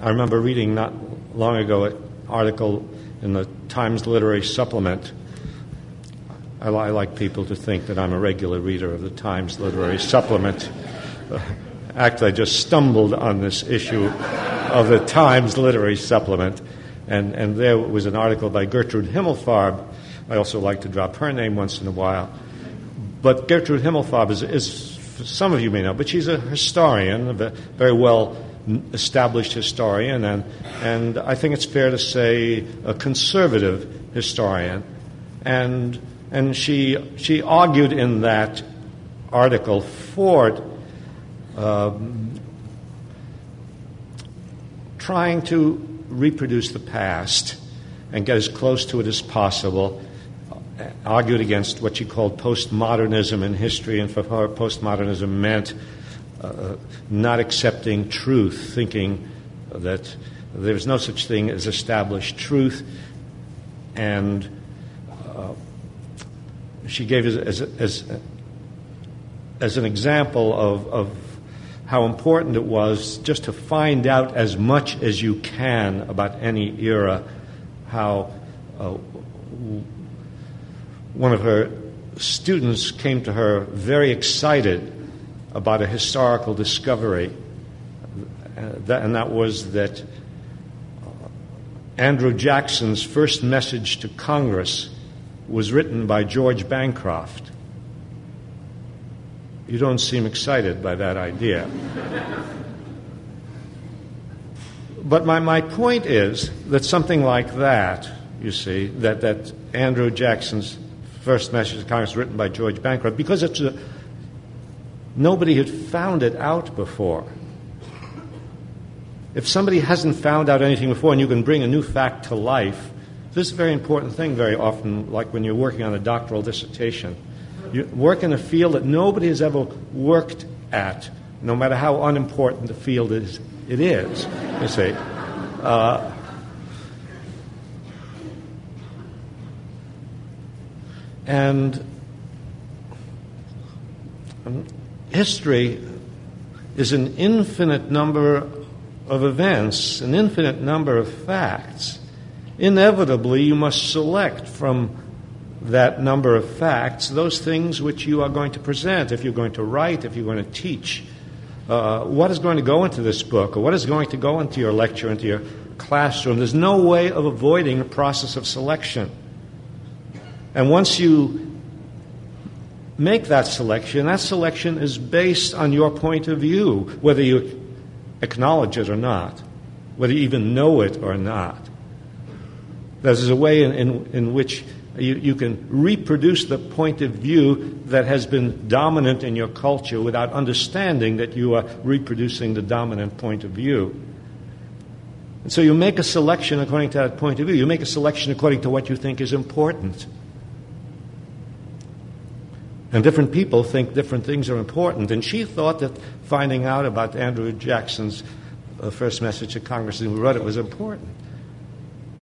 I remember reading not long ago an article in the Times Literary Supplement. I like people to think that I'm a regular reader of the Times Literary Supplement. Actually, I just stumbled on this issue of the Times Literary Supplement, and there was an article by Gertrude Himmelfarb. I also like to drop her name once in a while. But Gertrude Himmelfarb is some of you may know, but she's a historian, a very well-established historian, and I think it's fair to say a conservative historian. And she argued in that article for trying to reproduce the past and get as close to it as possible, argued against what she called postmodernism in history, and for her postmodernism meant not accepting truth, thinking that there's no such thing as established truth. And she gave as an example of how important it was just to find out as much as you can about any era, how one of her students came to her very excited about a historical discovery, and that was that Andrew Jackson's first message to Congress was written by George Bancroft. You don't seem excited by that idea. But my point is that something like that, you see, that Andrew Jackson's first message to Congress written by George Bancroft, because nobody had found it out before. If somebody hasn't found out anything before and you can bring a new fact to life, this is a very important thing very often, like when you're working on a doctoral dissertation. You work in a field that nobody has ever worked at, no matter how unimportant the field is. It is, you see. And history is an infinite number of events, an infinite number of facts. Inevitably, you must select from that number of facts those things which you are going to present, if you're going to write, if you're going to teach. What is going to go into this book, or what is going to go into your lecture, into your classroom? There's no way of avoiding the process of selection. And once you make that selection is based on your point of view, whether you acknowledge it or not, whether you even know it or not. There's a way in which you can reproduce the point of view that has been dominant in your culture without understanding that you are reproducing the dominant point of view. And so you make a selection according to that point of view. You make a selection according to what you think is important. And different people think different things are important. And she thought that finding out about Andrew Jackson's first message to Congress and who wrote it was important.